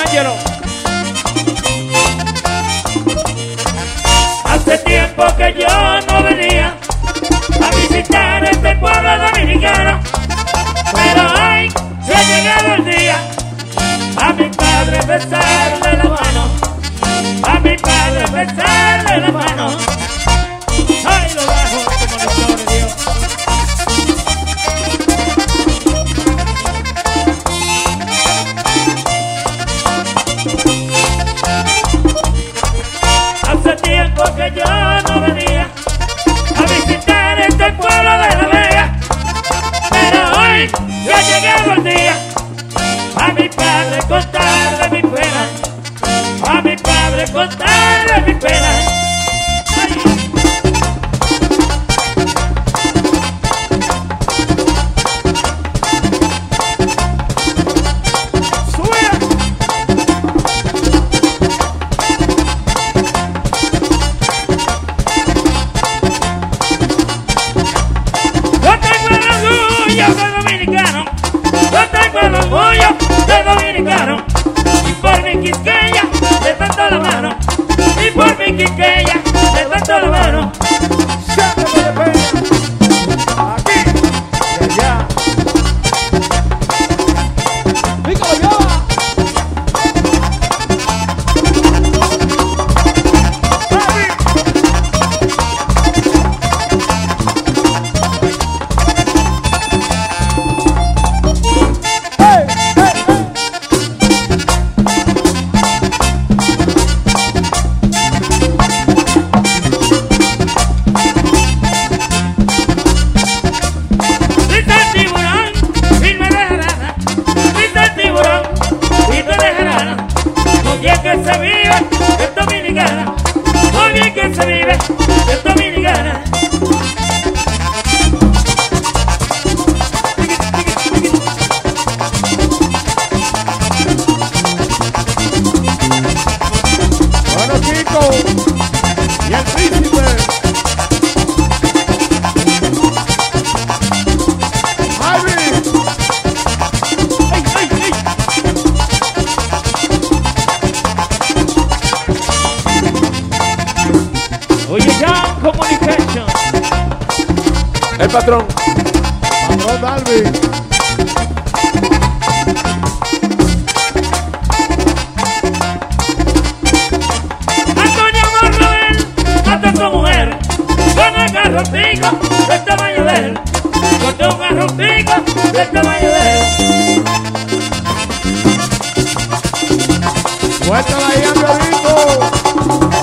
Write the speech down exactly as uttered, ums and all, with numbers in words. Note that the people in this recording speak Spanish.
Ángelo. Hace tiempo que yo no venía a visitar este pueblo dominicano, pero hoy se ha llegado el día a mi padre besarle la mano, a mi padre besarle la mano. Ay, lo bajo como la flor de Dios. Hace tiempo que yo no venía a visitar este pueblo de La Vega, pero hoy ya ha llegado el día a mi padre contarle mi pena, a mi padre contarle mi pena. Ay. De dominicano, y por mi quisqueya le tanto la mano, y por mi quisqueya le tanto la mano. Siéntete de pena. Aquí y allá. ¡Pico lo lleva! Que se vive es dominicana, muy bien que se vive es dominicana. Bueno, Chico y el príncipe. Oye, ya, Communication. El patrón. Patrón Dalby. Antonio Morroel mata a su mujer con el garrotico del tamaño de él, con un garrotico del tamaño de él. Suéltala ahí, Angelito.